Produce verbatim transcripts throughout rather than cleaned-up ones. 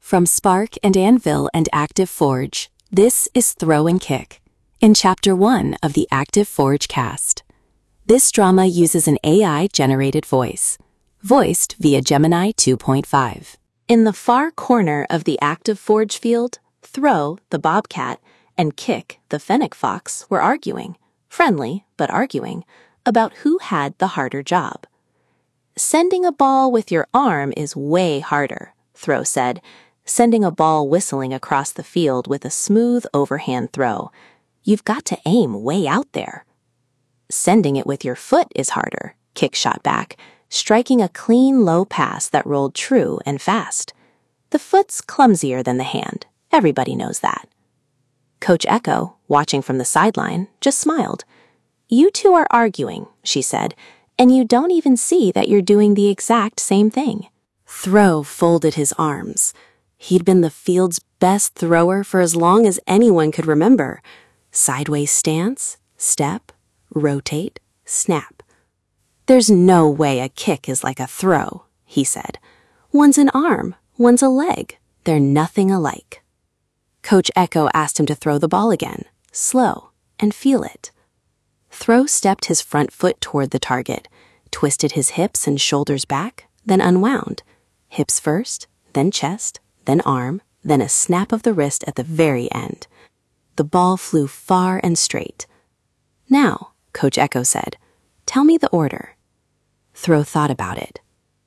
From Spark and Anvil and Active Forge, this is Throw and Kick, in Chapter one of the Active Forge cast. This drama uses an A I-generated voice, voiced via Gemini two point five. In the far corner of the Active Forge field, Throw, the bobcat, and Kick, the fennec fox, were arguing, friendly but arguing, about who had the harder job. Sending a ball with your arm is way harder, Throw said, sending a ball whistling across the field with a smooth overhand throw. You've got to aim way out there. Sending it with your foot is harder, Kick shot back, striking a clean, low pass that rolled true and fast. The foot's clumsier than the hand. Everybody knows that. Coach Echo, watching from the sideline, just smiled. You two are arguing, she said, and you don't even see that you're doing the exact same thing. Throw folded his arms. He'd been the field's best thrower for as long as anyone could remember. Sideways stance, step, rotate, snap. There's no way a kick is like a throw, he said. One's an arm, one's a leg. They're nothing alike. Coach Echo asked him to throw the ball again, slow, and feel it. Throw stepped his front foot toward the target, twisted his hips and shoulders back, then unwound. Hips first, then chest, then arm, then a snap of the wrist at the very end. The ball flew far and straight. Now, Coach Echo said, tell me the order. Throw thought about it.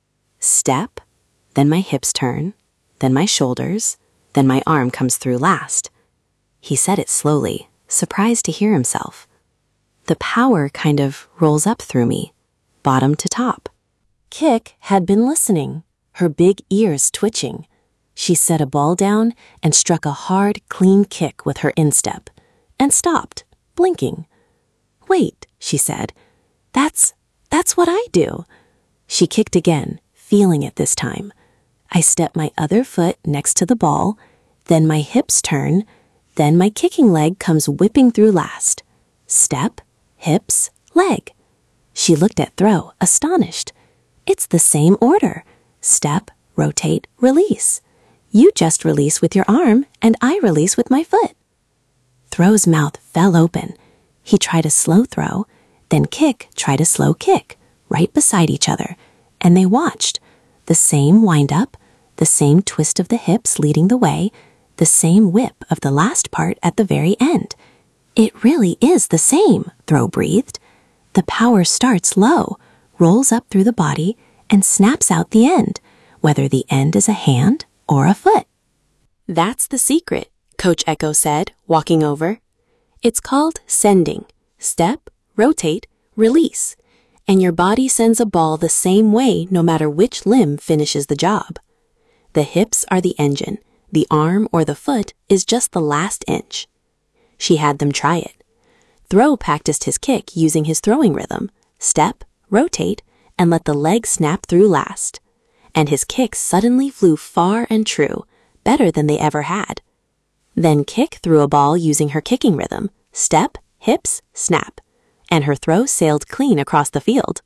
Step, then my hips turn, then my shoulders, then my arm comes through last. He said it slowly, surprised to hear himself. The power kind of rolls up through me, bottom to top. Kick had been listening, her big ears twitching. She set a ball down and struck a hard, clean kick with her instep, and stopped, blinking. Wait, she said, that's, that's what I do. She kicked again, feeling it this time. I step my other foot next to the ball, then my hips turn, then my kicking leg comes whipping through last. Step, hips, leg. She looked at Throw, astonished. It's the same order. Step, rotate, release. You just release with your arm, and I release with my foot. Throw's mouth fell open. He tried a slow throw, then Kick tried a slow kick, right beside each other, and they watched. The same wind-up, the same twist of the hips leading the way, the same whip of the last part at the very end. It really is the same, Throw breathed. The power starts low, rolls up through the body, and snaps out the end, whether the end is a hand or a foot. That's the secret, Coach Echo said, walking over. It's called sending. Step, rotate, release. And your body sends a ball the same way no matter which limb finishes the job. The hips are the engine. The arm or the foot is just the last inch. She had them try it. Throw practiced his kick using his throwing rhythm. Step, rotate, and let the leg snap through last. And his kicks suddenly flew far and true, better than they ever had. Then Kick threw a ball using her kicking rhythm. Step, hips, snap. And her throw sailed clean across the field.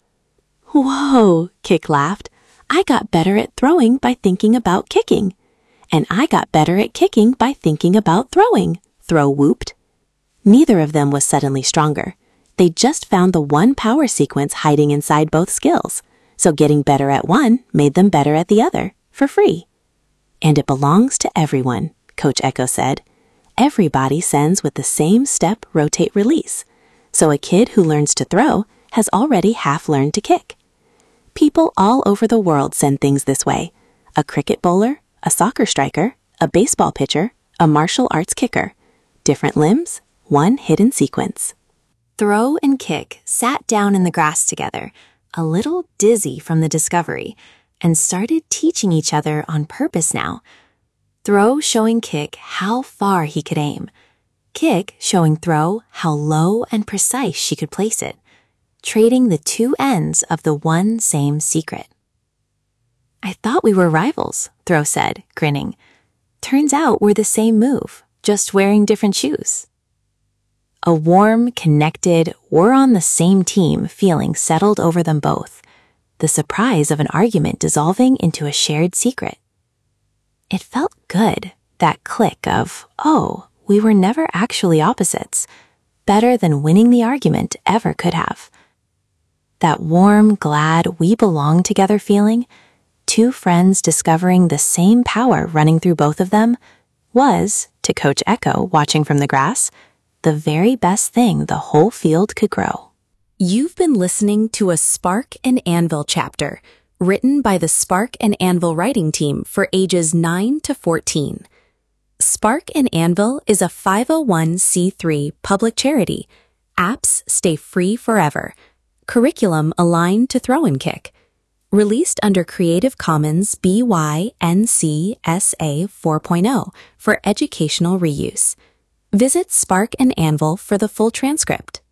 Whoa, Kick laughed. I got better at throwing by thinking about kicking. And I got better at kicking by thinking about throwing, Throw whooped. Neither of them was suddenly stronger. They just found the one power sequence hiding inside both skills. So getting better at one made them better at the other, for free. And it belongs to everyone, Coach Echo said. Everybody sends with the same step, rotate, release. So a kid who learns to throw has already half learned to kick. People all over the world send things this way. A cricket bowler, a soccer striker, a baseball pitcher, a martial arts kicker. Different limbs, one hidden sequence. Throw and Kick sat down in the grass together, a little dizzy from the discovery, and started teaching each other on purpose now. Throw showing Kick how far he could aim. Kick showing Throw how low and precise she could place it, trading the two ends of the one same secret. I thought we were rivals, Throw said, grinning. Turns out we're the same move, just wearing different shoes. A warm, connected, we're on the same team feeling settled over them both, the surprise of an argument dissolving into a shared secret. It felt good. good, that click of, oh, we were never actually opposites, better than winning the argument ever could have. That warm, glad, we belong together feeling, two friends discovering the same power running through both of them, was, to Coach Echo watching from the grass, the very best thing the whole field could grow. You've been listening to a Spark and Anvil chapter, written by the Spark and Anvil writing team for ages nine to fourteen. Spark and Anvil is a five oh one c three public charity. Apps stay free forever. Curriculum aligned to Throw and Kick. Released under Creative Commons B Y N C S A four point oh for educational reuse. Visit Spark and Anvil for the full transcript.